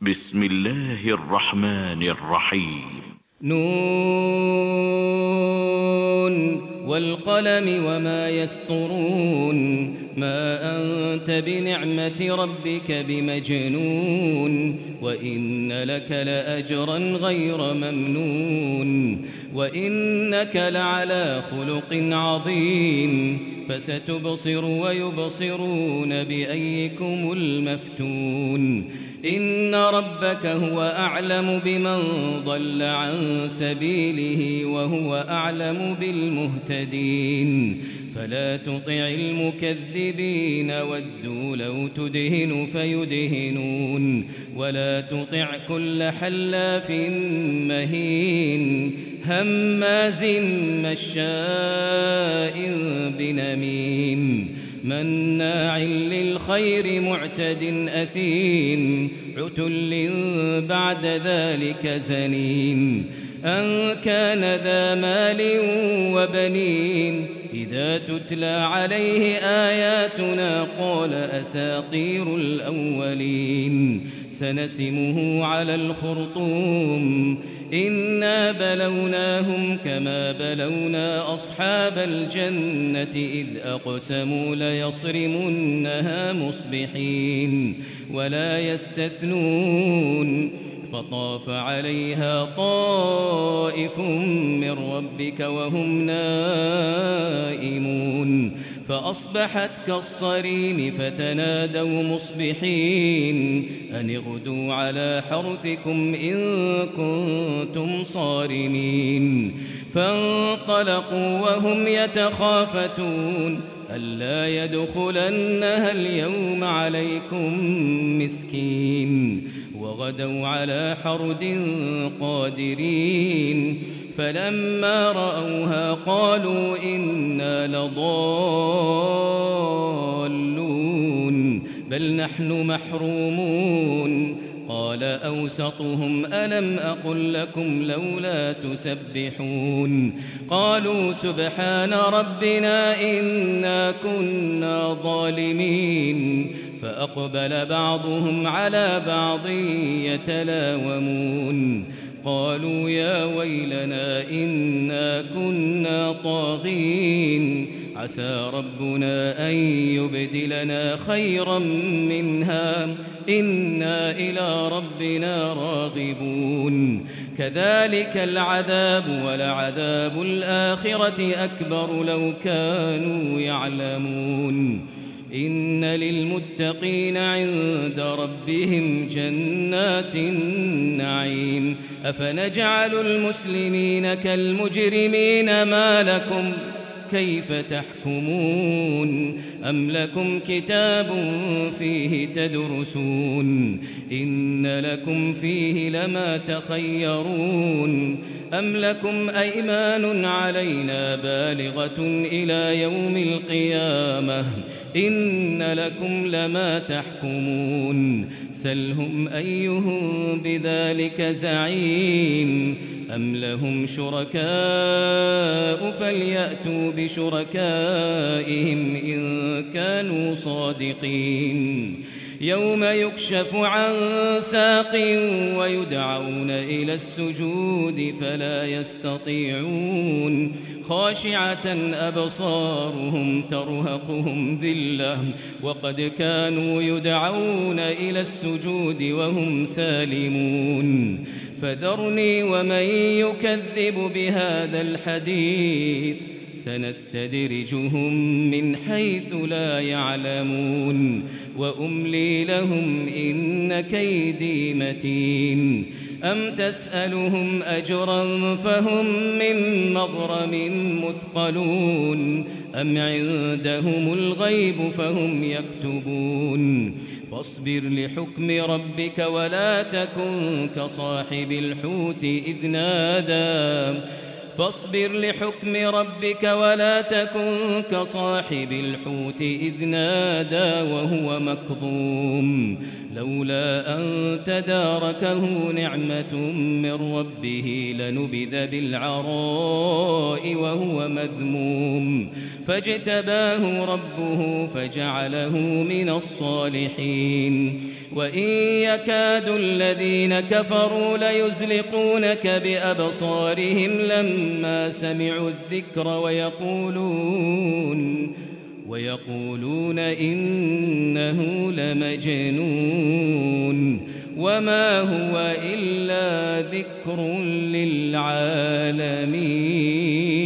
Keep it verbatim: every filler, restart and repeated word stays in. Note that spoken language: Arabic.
بسم الله الرحمن الرحيم. نون والقلم وما يسطرون ما أنت بنعمة ربك بمجنون وإن لك لأجرا غير ممنون وإنك لعلى خلق عظيم فستبصر ويبصرون بأيكم المفتون إن ربك هو أعلم بمن ضل عن سبيله وهو أعلم بالمهتدين فلا تطع المكذبين ودوا لو تدهن فيدهنون ولا تطع كل حلاف مهين هماز مشاء بنميم مناع للخير معتد أثيم عتل بعد ذلك زنيم أن كان ذا مال وبنين إذا تتلى عليه آياتنا قال أساطير الأولين سنسمه على الخرطوم إنا بلوناهم كما بلونا أصحاب الجنة إذ أقسموا ليصرمنها مصبحين ولا يستثنون فطاف عليها طائف من ربك وهم نائمون فأصبحت كالصريم فتنادوا مصبحين أن اغدوا على حرثكم إن كنتم صارمين فانطلقوا وهم يتخافتون ألا يدخلنها اليوم عليكم مسكين وغدوا على حرد قادرين فلما رأوها قالوا إنا لضالون بل نحن محرومون قال أوسطهم ألم أقل لكم لولا تسبحون قالوا سبحان ربنا إنا كنا ظالمين فأقبل بعضهم على بعض يتلاومون قالوا يا ويلنا إنا كنا طاغين عسى ربنا أن يبدلنا خيرا منها إنا إلى ربنا راغبون كذلك العذاب ولعذاب الآخرة أكبر لو كانوا يعلمون إن للمتقين عند ربهم جنات النعيم أفنجعل المسلمين كالمجرمين ما لكم كيف تحكمون أم لكم كتاب فيه تدرسون إن لكم فيه لما تخيرون أم لكم أيمان علينا بالغة إلى يوم القيامة إن لكم لما تحكمون سلهم أيهم بذلك زعيم أم لهم شركاء فليأتوا بشركائهم إن كانوا صادقين يوم يكشف عن ساق ويدعون إلى السجود فلا يستطيعون خاشعة أبصارهم ترهقهم ذلة وقد كانوا يدعون إلى السجود وهم سالمون فذرني ومن يكذب بهذا الحديث سنستدرجهم من حيث لا يعلمون وأملي لهم إن كيدي متين أم تسألهم أجرا فهم من مغرم مثقلون أم عندهم الغيب فهم يكتبون فاصبر لحكم ربك ولا تكن كصاحب الحوت إذ نادى فاصبر لحكم ربك ولا تكن كصاحب الحوت إذ نادى وهو مكظوم لولا أن تداركه نعمة من ربه لنبذ بالعراء وهو مذموم فاجتباه ربه فجعله من الصالحين وإن يكاد الذين كفروا ليزلقونك بأبصارهم لما سمعوا الذكر ويقولون ويقولون إنه لمجنون وما هو إلا ذكر للعالمين.